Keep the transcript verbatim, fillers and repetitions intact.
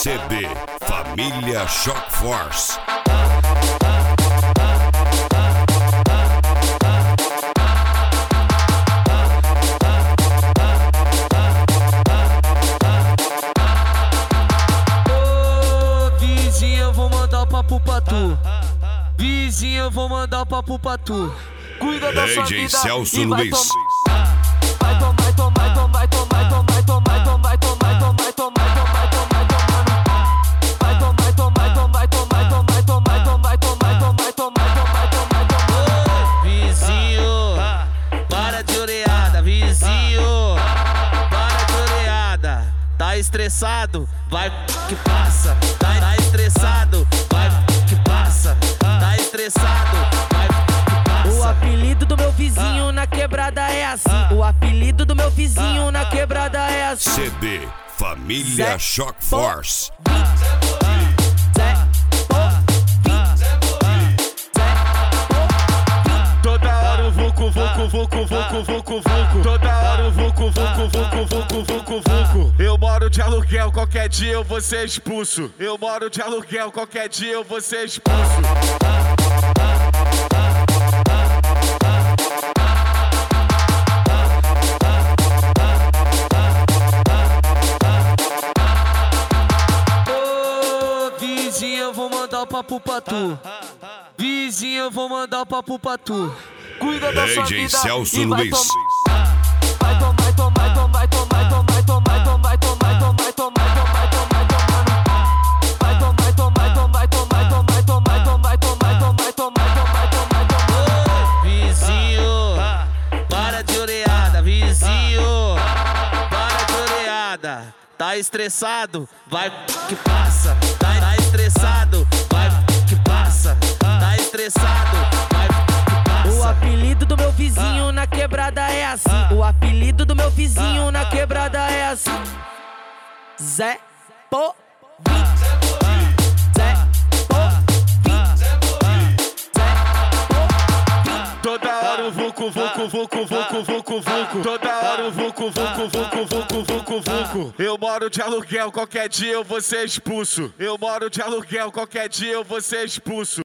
C D Família Shock Force. Ô vizinha, eu vou mandar o papo pra tu. Vizinha, eu vou mandar o papo pra tu. Cuida da sua D J vida Celso e vai Luiz. Vai tomar, tomar, tomar, tomar, tomar, tomar, tomar, tomar, tomar, tomar, tomar, tomar, vai tomar, tomar, tomar, tomar, tomar, tomar, tomar, tomar, tomar, tomar, tomar, tomar. Vizinho, para de oreada, vizinho, para de oreada. Tá estressado, vai que passa. Tá, tá estressado, vai que passa. Tá estressado, vai que passa. O apelido do meu vizinho na quebrada é assim. O apelido do meu vizinho na quebrada é assim. C D Família Zé Shock Force. Toda hora o vucu, vucu, vucu, vucu, vucu, vucu. Toda hora o vucu, vucu, vucu, vucu, vucu, vucu. Eu moro de aluguel, qualquer dia eu vou ser expulso. Eu moro de aluguel, qualquer dia eu vou ser expulso. Ô vizinha, eu vou mandar o papo pra tu. Vizinha, eu vou mandar o papo pra tu. Cuida da sua D J vida Celso e vai Luiz. Vai tomar, tomar, tomar, tomar, tomar, tomar, tomar, tomar, tomar, tomar, tomar, tomar, tomar. Vai tomar, tomar, tomar, tomar, tomar, tomar, tomar, tomar, tomar, tomar, tomar, tomar. Vizinho, para de oreada, vizinho, para de oreada. Tá estressado, vai que passa. Tá, tá estressado, vai que passa. Tá estressado, vai que passa. O apelido do meu vizinho na quebrada é assim. O apelido do meu vizinho na quebrada é assim. Zé Povinho. Zé Povinho. Zé Povinho. Toda hora o vucu, vucu, vucu, vucu, vucu, vucu. Toda hora o vucu, vucu, vucu, vucu, vucu, vucu. Eu moro de aluguel, qualquer dia eu vou ser expulso. Eu moro de aluguel, qualquer dia eu vou ser expulso.